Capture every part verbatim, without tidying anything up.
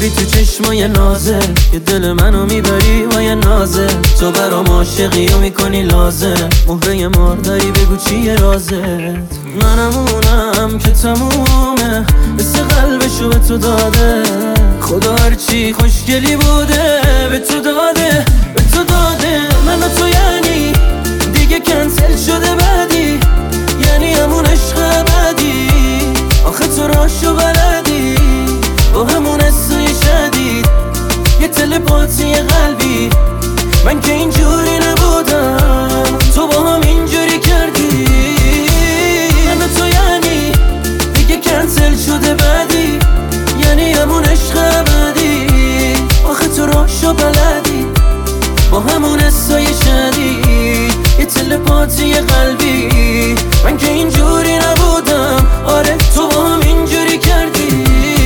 داری تو چشمای نازه که دل منو میبری با یه نازه. تو برام عاشقی و میکنی لازم، مهره مار داری بگو چیه رازت. منم اونم که تمومه، مثل قلبشو به تو داده خدا، هرچی خوشگلی بوده به تو داده، به تو داده. من و تو یعنی دیگه کنسل شده بعدی، یعنی همون عشق ابدی. آخه تو راشو بلدی با همون حسای شدید، یه تلپاتی قلبی. من که اینجوری نبودم، تو با هم اینجوری کردی. من و تو یعنی دیگه کنسل شده بعدی، یعنی همون عشق ابدی. آخه تو راشو بلدی با همون حسای شدید، یه تلپاتی قلبی. من که اینجوری نبودم، آره تو با هم اینجوری کردی.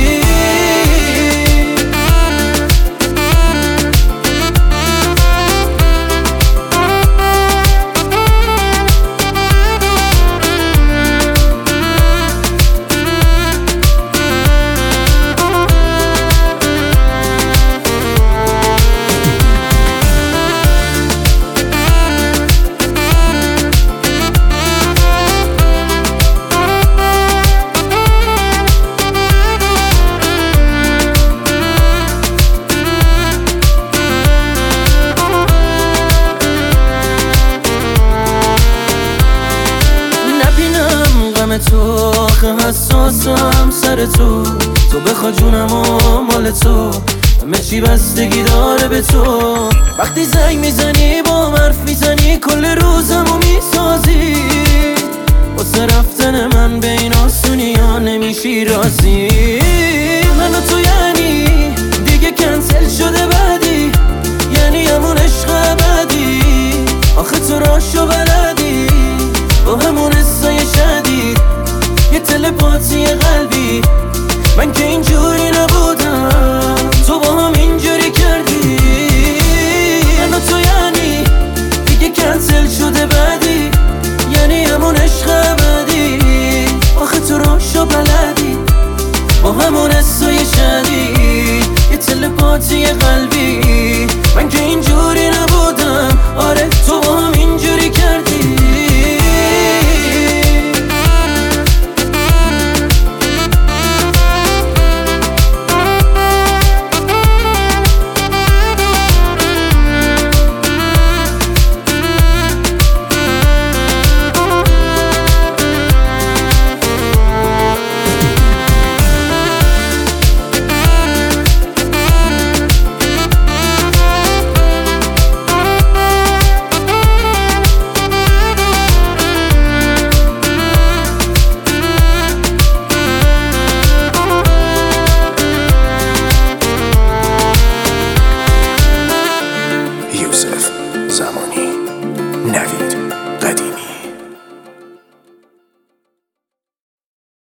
تو آخه حساسم سر تو، تو بخوا جونم و مال تو، همه چی بستگی داره به تو. وقتی زنگ میزنی با حرف میزنی، کل روزمو میسازی. واسه رفتن من به این آسونی ها نمیشی راضی. من و تو یعنی دیگه کنسل شده بعدی، یعنی همون عشق ابدی. آخه تو راشو بلدی با همون حسای شدید، یه تلپاتی قلبی. من که اینجوری نبودم، تو با هم اینجوری کردی. من و تو یعنی دیگه کنسل شده بعدی، یعنی همون عشق ابدی. آخه تو راشو بلدی با همون حسای شدید، یه تلپاتی قلبی. من که اینجوری